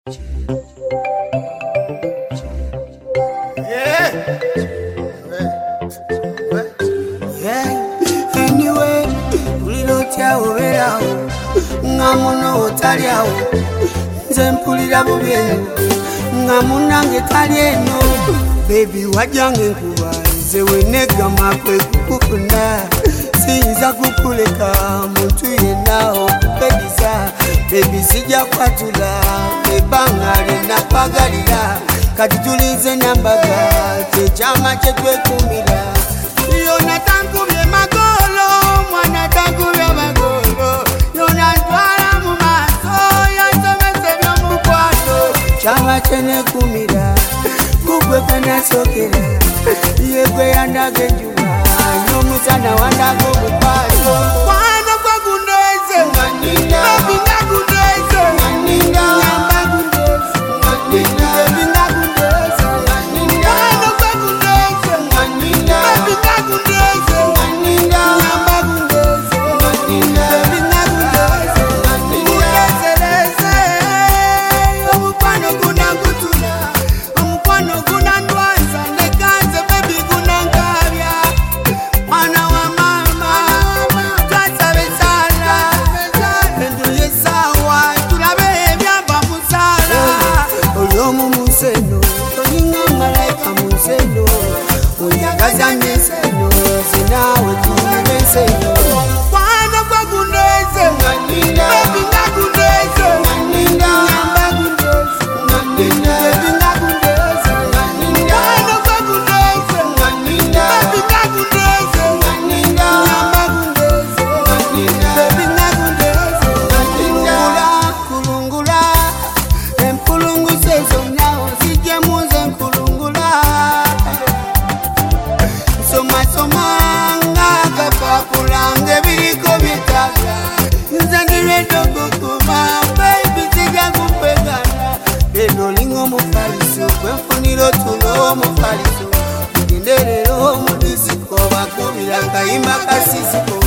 Anyway, ulilotya oberawo nga muno otalyawo nze mpulira bubyeno nga munange tali eno. Baby wajange nkuba nze wenegama kwe kukufuna siyinza kukuleka muntu yenna okupediza. Baby sijja kwatula ebbanga lyenakwagalira kati tulize nambaga tekyama kyetwekumira. Yona tankubye magolo mwana tankubye magolo yona ntwala mu maaso yansomese by'omukwato kyama kyenekumira kugwe kwenasokera yegwe yandaga enjuba n'omusana wandaga omukwato kwana kwagundeze baby ngagundeze nyamba gundeze baby ngagundeze kwana kwagundeze baby ngagundeze nyamba gundeze baby ngagundeze ngundezereze omukwano gunakutula omukwano gunandwaza nekanze baby gunankabya mwana wa mama twasabe sana enduye sawa tulabe ebyava musala olyomu museno tolinga malayika museno onjagaza neseno zinawe tulibe enseno kwana kwagundeze baby ngagundeze nyamba gundeze baby ngagundeze kwana kwagundeze baby ngagundeze nyamba gundeze baby ngagundeze kulungula empulungu zezonna ozijjemuze nkulungula somasoma ng'akapapula ng'ebiriko byetaaga nze ndirwedogokuma baby sijja kumpegana lero olinga omufaliso kwenfunira otulo omufaliso mugenderero omudisiko bakubira akayimba kasisiko